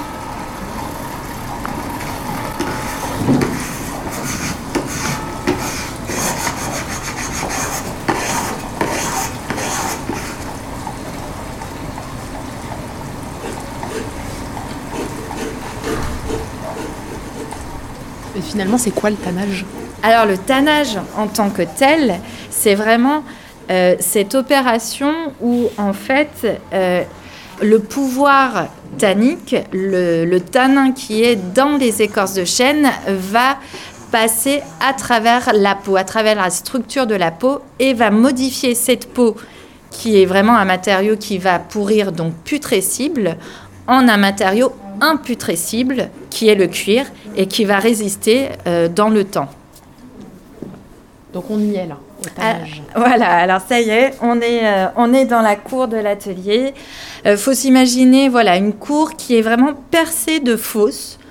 Et finalement, c'est quoi le tannage ?
Alors, le tannage en tant que tel, c'est vraiment cette opération où, en fait, le pouvoir tannique, le tanin qui est dans les écorces de chêne, va passer à travers la peau, à travers la structure de la peau, et va modifier cette peau, qui est vraiment un matériau qui va pourrir, donc putrescible, en un matériau imputrescible, qui est le cuir, et qui va résister dans le temps.
Donc on y est là, au tannage.
Voilà, alors ça y est, on est dans la cour de l'atelier. Faut s'imaginer, voilà, une cour qui est vraiment percée de fosses.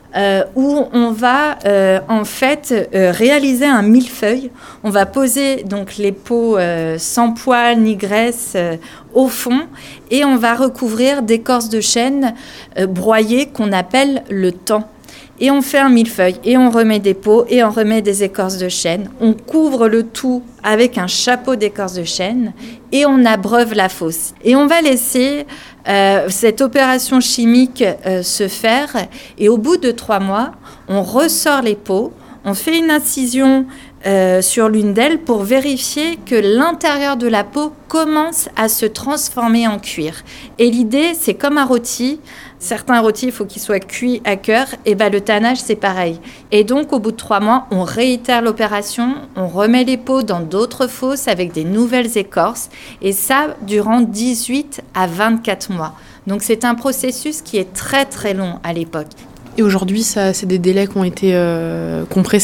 où on va en fait réaliser un millefeuille. On va poser donc les pots sans poils ni graisse au fond et on va recouvrir d'écorce de chêne broyée qu'on appelle le tan. Et on fait un millefeuille et on remet des pots et on remet des écorces de chêne. On couvre le tout avec un chapeau d'écorce de chêne et on abreuve la fosse. Et on va laisser cette opération chimique se faire. Et au bout de 3 mois, on ressort les pots, on fait une incision sur l'une d'elles pour vérifier que l'intérieur de la peau commence à se transformer en cuir. Et l'idée, c'est comme un rôti. Certains rôtis, il faut qu'ils soient cuits à cœur. Et ben, le tannage, c'est pareil. Et donc, au bout de 3 mois, on réitère l'opération. On remet les peaux dans d'autres fosses avec des nouvelles écorces. Et ça, durant 18 à 24 mois. Donc, c'est un processus qui est très, très long à l'époque.
Et aujourd'hui, c'est des délais qui ont été compressés ?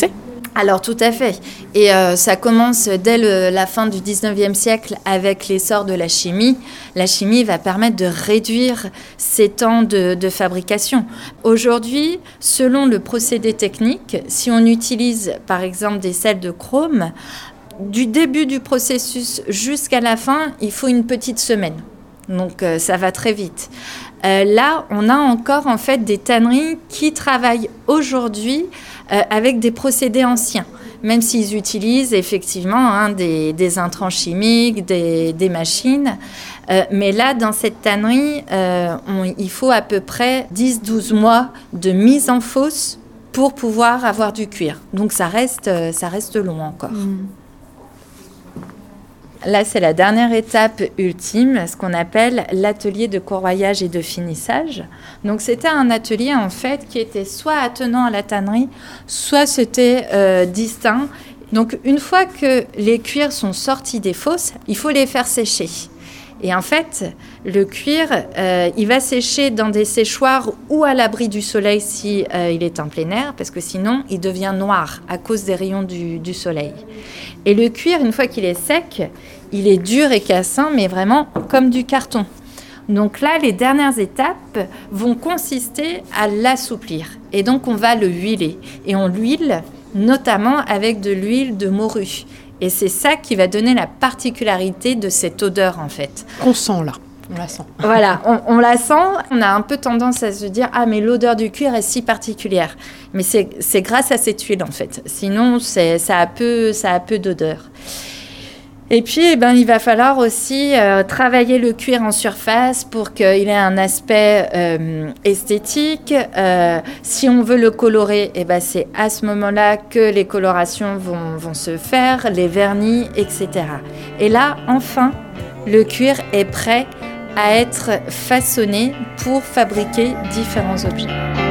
Alors tout à fait. Et ça commence dès la fin du 19e siècle avec l'essor de la chimie. La chimie va permettre de réduire ces temps de fabrication. Aujourd'hui, selon le procédé technique, si on utilise par exemple des sels de chrome, du début du processus jusqu'à la fin, il faut une petite semaine. Donc ça va très vite. Là, on a encore en fait des tanneries qui travaillent aujourd'hui avec des procédés anciens, même s'ils utilisent effectivement des intrants chimiques, des machines. Mais là, dans cette tannerie, il faut à peu près 10-12 mois de mise en fosse pour pouvoir avoir du cuir. Donc ça reste long encore. Là, c'est la dernière étape ultime, ce qu'on appelle l'atelier de corroyage et de finissage. Donc, c'était un atelier, en fait, qui était soit attenant à la tannerie, soit c'était distinct. Donc, une fois que les cuirs sont sortis des fosses, il faut les faire sécher. Et en fait, le cuir, il va sécher dans des séchoirs ou à l'abri du soleil si il est en plein air, parce que sinon, il devient noir à cause des rayons du soleil. Et le cuir, une fois qu'il est sec, il est dur et cassant, mais vraiment comme du carton. Donc là, les dernières étapes vont consister à l'assouplir. Et donc, on va le huiler. Et on l'huile notamment avec de l'huile de morue. Et c'est ça qui va donner la particularité de cette odeur, en fait.
On sent là. On la sent.
Voilà, on la sent. On a un peu tendance à se dire « Ah, mais l'odeur du cuir est si particulière ». Mais c'est grâce à cette huile, en fait. Sinon, ça a peu d'odeur. Et puis, il va falloir aussi travailler le cuir en surface pour qu'il ait un aspect esthétique. Si on veut le colorer, c'est à ce moment-là que les colorations vont se faire, les vernis, etc. Et là, enfin, le cuir est prêt à être façonné pour fabriquer différents objets.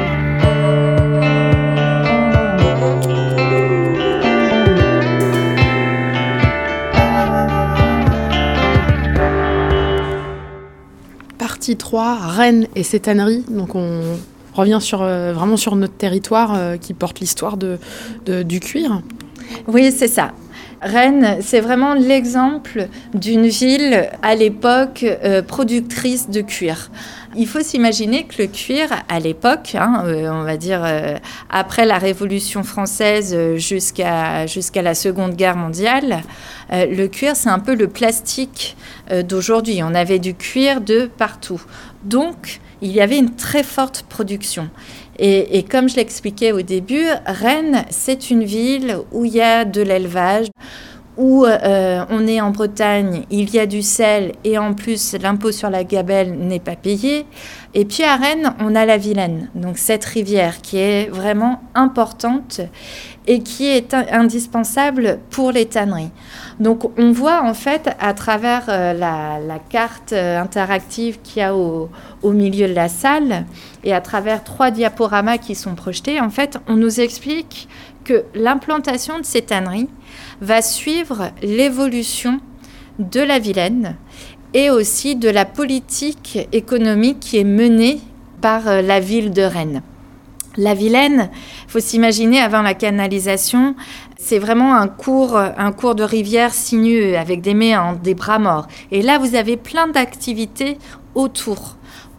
Partie 3, Rennes et ses tanneries. Donc on revient vraiment sur notre territoire qui porte l'histoire du cuir.
Oui, c'est ça. Rennes, c'est vraiment l'exemple d'une ville à l'époque productrice de cuir. Il faut s'imaginer que le cuir, à l'époque, on va dire après la Révolution française jusqu'à la Seconde Guerre mondiale, le cuir, c'est un peu le plastique d'aujourd'hui. On avait du cuir de partout. Donc, il y avait une très forte production. Et comme je l'expliquais au début, Rennes, c'est une ville où il y a de l'élevage, où on est en Bretagne, il y a du sel et en plus l'impôt sur la gabelle n'est pas payé. Et puis à Rennes, on a la Vilaine, donc cette rivière qui est vraiment importante et qui est indispensable pour les tanneries. Donc on voit en fait à travers la carte interactive qu'il y a au milieu de la salle et à travers 3 diaporamas qui sont projetés, en fait on nous explique que l'implantation de ces tanneries va suivre l'évolution de la Vilaine et aussi de la politique économique qui est menée par la ville de Rennes. La Vilaine, il faut s'imaginer avant la canalisation, c'est vraiment un cours de rivière sinueux avec des méandres, des bras morts. Et là, vous avez plein d'activités autour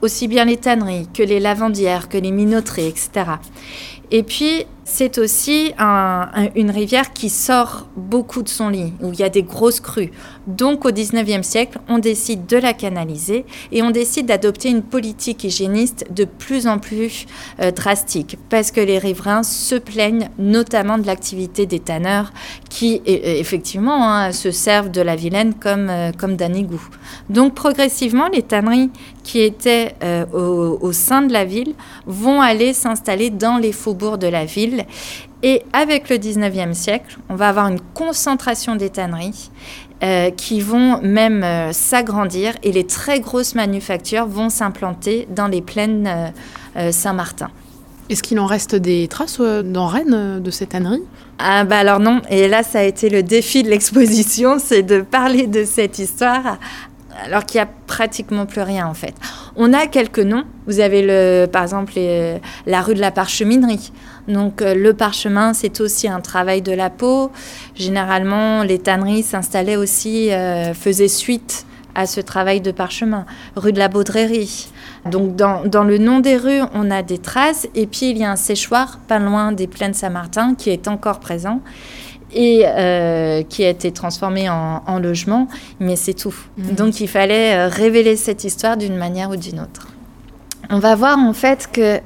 aussi bien les tanneries que les lavandières, que les minoteries, etc. Et puis, c'est aussi une rivière qui sort beaucoup de son lit, où il y a des grosses crues. Donc, au 19e siècle, on décide de la canaliser et on décide d'adopter une politique hygiéniste de plus en plus drastique, parce que les riverains se plaignent notamment de l'activité des tanneurs qui, effectivement, se servent de la Vilaine comme d'un égout. Donc, progressivement, les tanneries qui étaient au sein de la ville vont aller s'installer dans les faubourgs de la ville. Et avec le 19e siècle, on va avoir une concentration des tanneries qui vont même s'agrandir et les très grosses manufactures vont s'implanter dans les plaines Saint-Martin.
Est-ce qu'il en reste des traces dans Rennes de ces tanneries ?
Alors non, et là ça a été le défi de l'exposition, c'est de parler de cette histoire alors qu'il n'y a pratiquement plus rien en fait. On a quelques noms, vous avez par exemple la rue de la Parcheminerie. Donc le parchemin, c'est aussi un travail de la peau. Généralement, les tanneries s'installaient aussi, faisaient suite à ce travail de parchemin. Rue de la Baudrerie. Donc dans le nom des rues, on a des traces. Et puis il y a un séchoir pas loin des plaines Saint-Martin qui est encore présent et qui a été transformé en logement. Mais c'est tout. Donc il fallait révéler cette histoire d'une manière ou d'une autre. On va voir en fait qu'il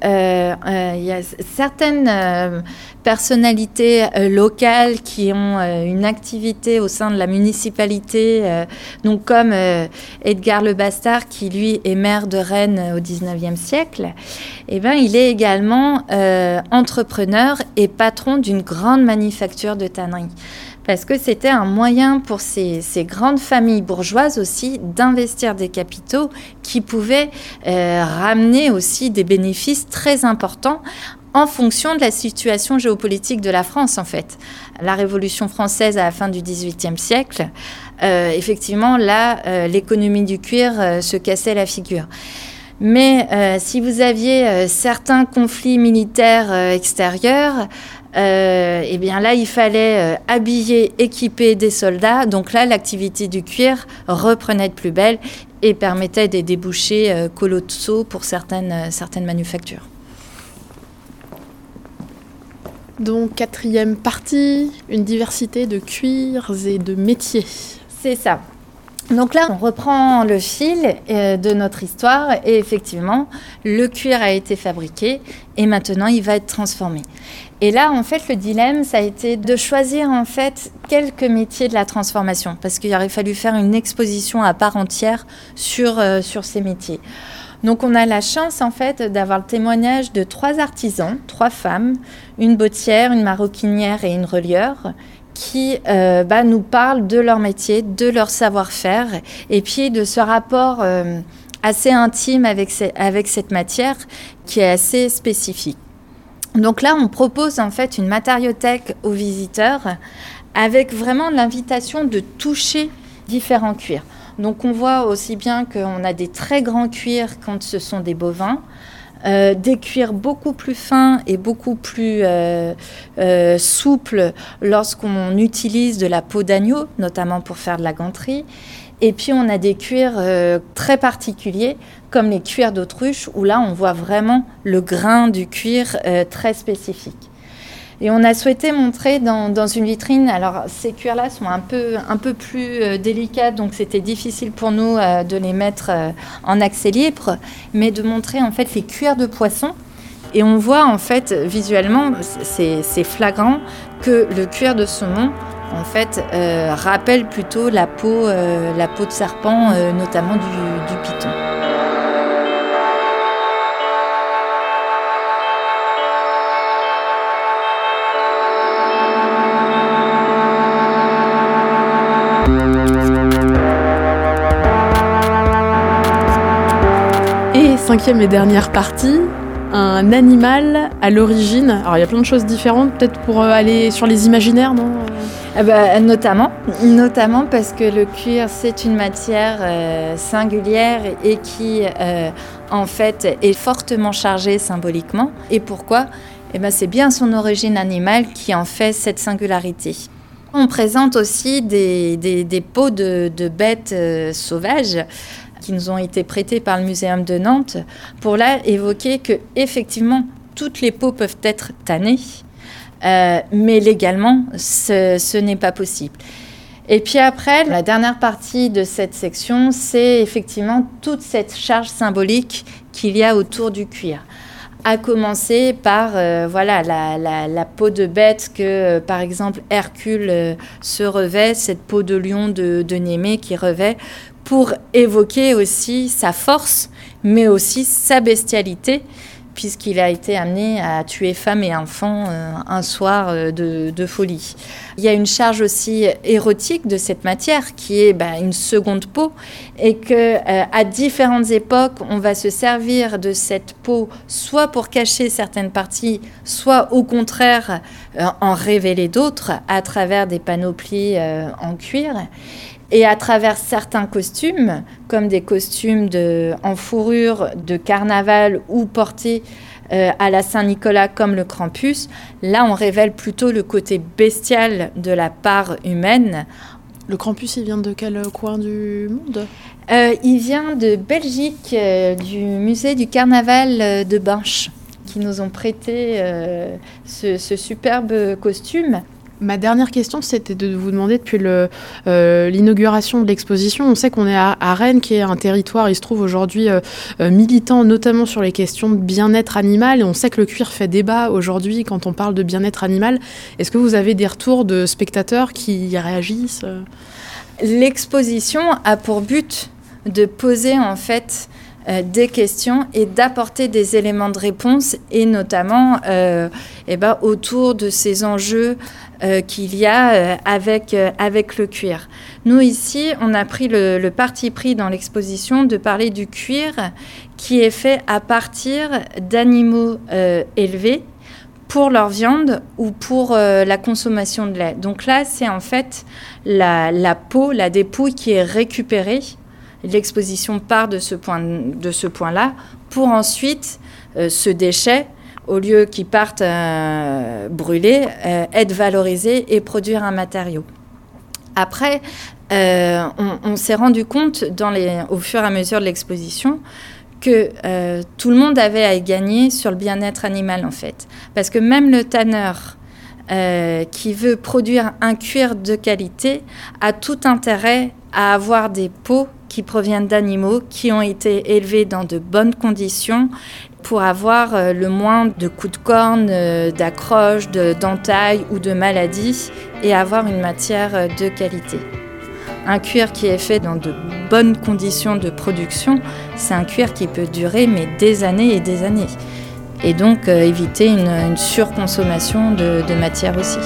y a certaines personnalités locales qui ont une activité au sein de la municipalité, donc comme Edgar Le Bastard qui lui est maire de Rennes au 19e siècle. Eh ben, il est également entrepreneur et patron d'une grande manufacture de tannerie. Parce que c'était un moyen pour ces grandes familles bourgeoises aussi d'investir des capitaux qui pouvaient ramener aussi des bénéfices très importants en fonction de la situation géopolitique de la France, en fait. La Révolution française à la fin du XVIIIe siècle, effectivement, là, l'économie du cuir se cassait la figure. Mais si vous aviez certains conflits militaires extérieurs, eh bien là, il fallait habiller, équiper des soldats. Donc là, l'activité du cuir reprenait de plus belle et permettait des débouchés colossaux pour certaines manufactures.
Donc, 4e partie, une diversité de cuirs et de métiers.
C'est ça. Donc là, on reprend le fil de notre histoire et effectivement, le cuir a été fabriqué et maintenant, il va être transformé. Et là, en fait, le dilemme, ça a été de choisir, en fait, quelques métiers de la transformation parce qu'il aurait fallu faire une exposition à part entière sur ces métiers. Donc, on a la chance, en fait, d'avoir le témoignage de 3 artisans, 3 femmes, une bottière, une maroquinière et une relieur, qui nous parlent de leur métier, de leur savoir-faire, et puis de ce rapport assez intime avec cette matière qui est assez spécifique. Donc là, on propose en fait une matériothèque aux visiteurs avec vraiment l'invitation de toucher différents cuirs. Donc on voit aussi bien qu'on a des très grands cuirs quand ce sont des bovins, des cuirs beaucoup plus fins et beaucoup plus souples lorsqu'on utilise de la peau d'agneau, notamment pour faire de la ganterie. Et puis on a des cuirs très particuliers, comme les cuirs d'autruche, où là on voit vraiment le grain du cuir très spécifique. Et on a souhaité montrer dans une vitrine, alors ces cuirs-là sont un peu plus délicats, donc c'était difficile pour nous de les mettre en accès libre, mais de montrer en fait les cuirs de poisson. Et on voit en fait visuellement, c'est flagrant, que le cuir de saumon en fait rappelle plutôt la peau de serpent, notamment du python.
Et 5e et dernière partie, un animal à l'origine. Alors il y a plein de choses différentes, peut-être pour aller sur les imaginaires, non ?
Notamment parce que le cuir, c'est une matière singulière et qui, en fait, est fortement chargée symboliquement. Et pourquoi ? C'est bien son origine animale qui en fait cette singularité. On présente aussi des peaux de bêtes sauvages, qui nous ont été prêtés par le Muséum de Nantes, pour là évoquer que effectivement toutes les peaux peuvent être tannées, mais légalement ce n'est pas possible. Et puis après, la dernière partie de cette section, c'est effectivement toute cette charge symbolique qu'il y a autour du cuir. À commencer par la peau de bête que, par exemple, Hercule se revêt, cette peau de lion de Némée qui revêt, pour évoquer aussi sa force, mais aussi sa bestialité, puisqu'il a été amené à tuer femmes et enfants un soir de folie. Il y a une charge aussi érotique de cette matière qui est une seconde peau et qu'à différentes époques, on va se servir de cette peau soit pour cacher certaines parties, soit au contraire en révéler d'autres à travers des panoplies en cuir. Et à travers certains costumes, comme des costumes en fourrure de carnaval ou portés à la Saint-Nicolas comme le Krampus, là on révèle plutôt le côté bestial de la part humaine.
Le Krampus, il vient de quel coin du monde ?
Il vient de Belgique, du musée du carnaval de Binche, qui nous ont prêté ce superbe costume.
Ma dernière question, c'était de vous demander, depuis l'inauguration de l'exposition, on sait qu'on est à Rennes, qui est un territoire, il se trouve aujourd'hui militant, notamment sur les questions de bien-être animal, et on sait que le cuir fait débat aujourd'hui quand on parle de bien-être animal. Est-ce que vous avez des retours de spectateurs qui réagissent ?
L'exposition a pour but de poser en fait des questions et d'apporter des éléments de réponse, et notamment autour de ces enjeux qu'il y a avec le cuir. Nous, ici, on a pris le parti pris dans l'exposition de parler du cuir qui est fait à partir d'animaux élevés pour leur viande ou pour la consommation de lait. Donc là, c'est en fait la peau, la dépouille qui est récupérée. L'exposition part de ce point-là pour ensuite ce déchet, au lieu qu'il parte brûler, être valorisé et produire un matériau. Après, on s'est rendu compte au fur et à mesure de l'exposition que tout le monde avait à y gagner sur le bien-être animal en fait. Parce que même le tanneur qui veut produire un cuir de qualité a tout intérêt à avoir des peaux qui proviennent d'animaux qui ont été élevés dans de bonnes conditions pour avoir le moins de coups de corne, d'accroches, d'entailles ou de maladies et avoir une matière de qualité. Un cuir qui est fait dans de bonnes conditions de production, c'est un cuir qui peut durer mais des années et des années. Et donc éviter une surconsommation de matière aussi.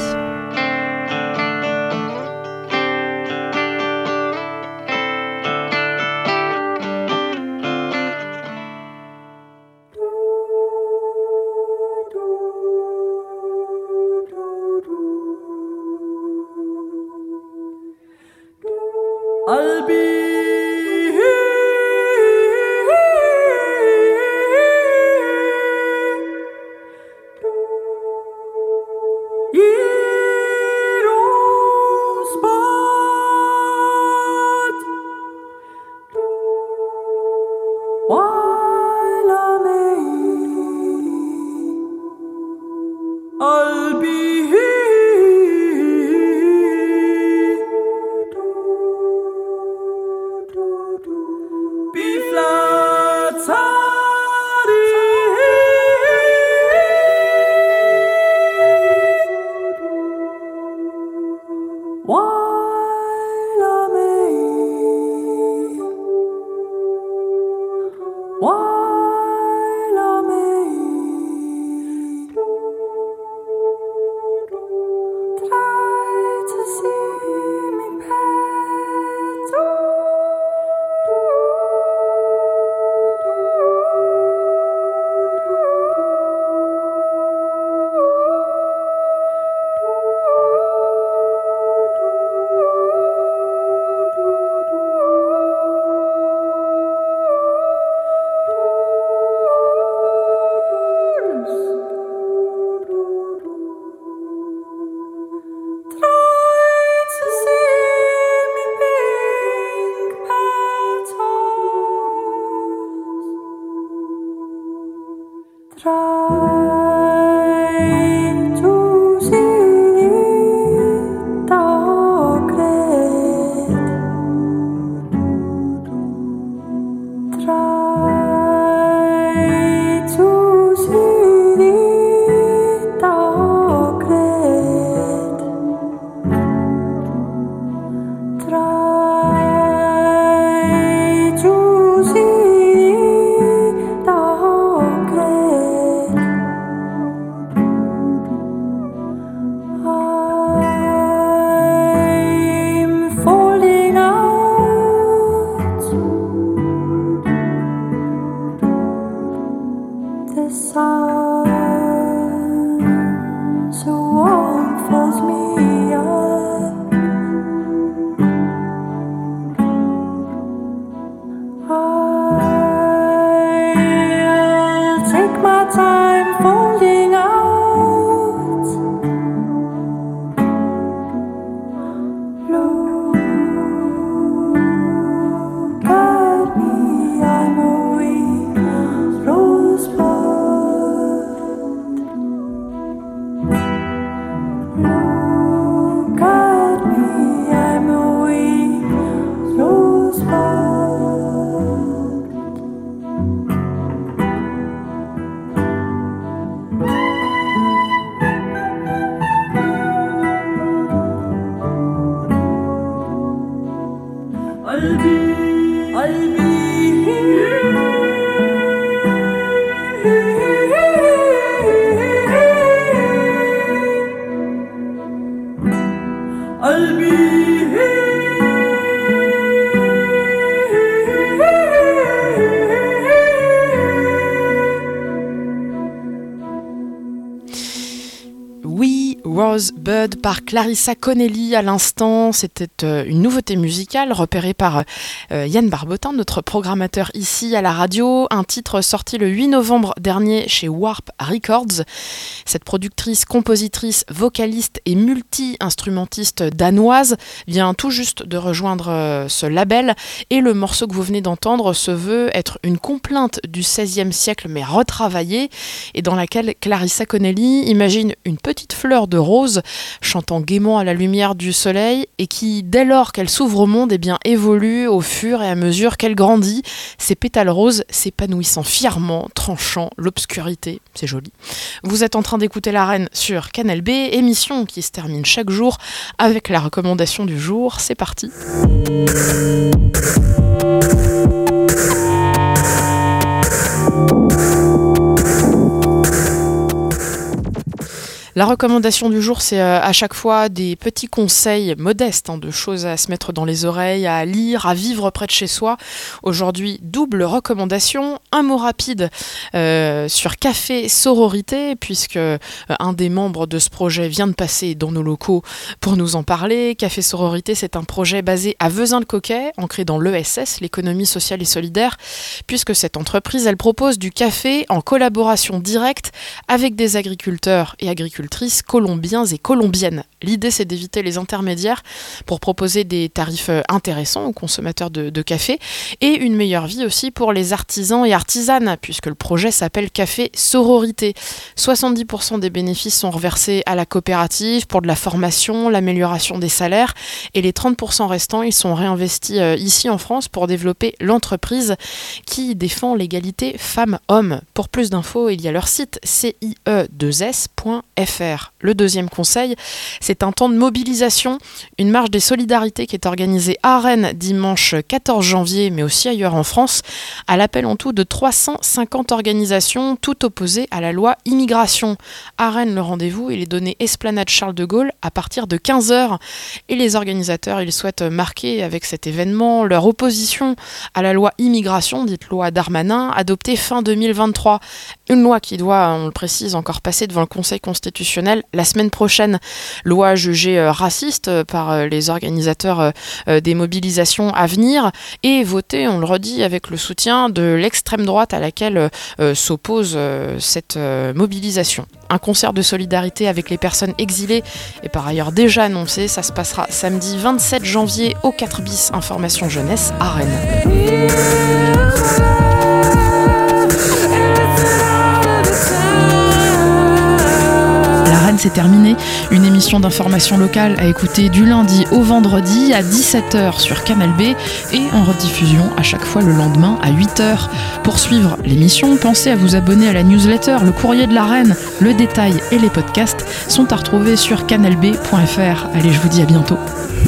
We Rosebud par Clarissa Connelly à l'instant. C'était une nouveauté musicale repérée par Yann Barbotin, notre programmateur ici à la radio. Un titre sorti le 8 novembre dernier chez Warp Records. Cette productrice, compositrice, vocaliste et multi-instrumentiste danoise vient tout juste de rejoindre ce label. Et le morceau que vous venez d'entendre se veut être une complainte du XVIe siècle mais retravaillée, et dans laquelle Clarissa Connelly imagine une petite fleur de rose chantant gaiement à la lumière du soleil et qui, dès lors qu'elle s'ouvre au monde, évolue au fur et à mesure qu'elle grandit, ses pétales roses s'épanouissant fièrement, tranchant l'obscurité. C'est joli. Vous êtes en train d'écouter La Reine sur Canal B, émission qui se termine chaque jour avec la recommandation du jour. C'est parti. La recommandation du jour, c'est à chaque fois des petits conseils modestes, de choses à se mettre dans les oreilles, à lire, à vivre près de chez soi. Aujourd'hui, double recommandation. Un mot rapide sur Café Sororité, puisque un des membres de ce projet vient de passer dans nos locaux pour nous en parler. Café Sororité, c'est un projet basé à Vezin-le-Coquet, ancré dans l'ESS, l'économie sociale et solidaire, puisque cette entreprise, elle propose du café en collaboration directe avec des agriculteurs et agricultrices colombiens et colombiennes. L'idée, c'est d'éviter les intermédiaires pour proposer des tarifs intéressants aux consommateurs de café et une meilleure vie aussi pour les artisans et artisanes, puisque le projet s'appelle Café Sororité. 70% des bénéfices sont reversés à la coopérative pour de la formation, l'amélioration des salaires, et les 30% restants, ils sont réinvestis ici en France pour développer l'entreprise qui défend l'égalité femmes-hommes. Pour plus d'infos, il y a leur site CIE2S.fr. Le deuxième conseil, c'est un temps de mobilisation, une marche des solidarités qui est organisée à Rennes dimanche 14 janvier, mais aussi ailleurs en France, à l'appel en tout de 350 organisations, toutes opposées à la loi immigration. À Rennes, le rendez-vous, il est donné Esplanade Charles de Gaulle à partir de 15h. Et les organisateurs, ils souhaitent marquer avec cet événement leur opposition à la loi immigration, dite loi Darmanin, adoptée fin 2023. Une loi qui doit, on le précise, encore passer devant le Conseil constitutionnel la semaine prochaine. Loi jugée raciste par les organisateurs des mobilisations à venir et votée, on le redit, avec le soutien de l'extrême droite à laquelle s'oppose cette mobilisation. Un concert de solidarité avec les personnes exilées est par ailleurs déjà annoncé. Ça se passera samedi 27 janvier au 4 bis Information Jeunesse à Rennes. C'est terminé. Une émission d'information locale à écouter du lundi au vendredi à 17h sur Canal B et en rediffusion à chaque fois le lendemain à 8h. Pour suivre l'émission, pensez à vous abonner à la newsletter Le Courrier de la Reine. Le détail et les podcasts sont à retrouver sur canalb.fr. Allez, je vous dis à bientôt.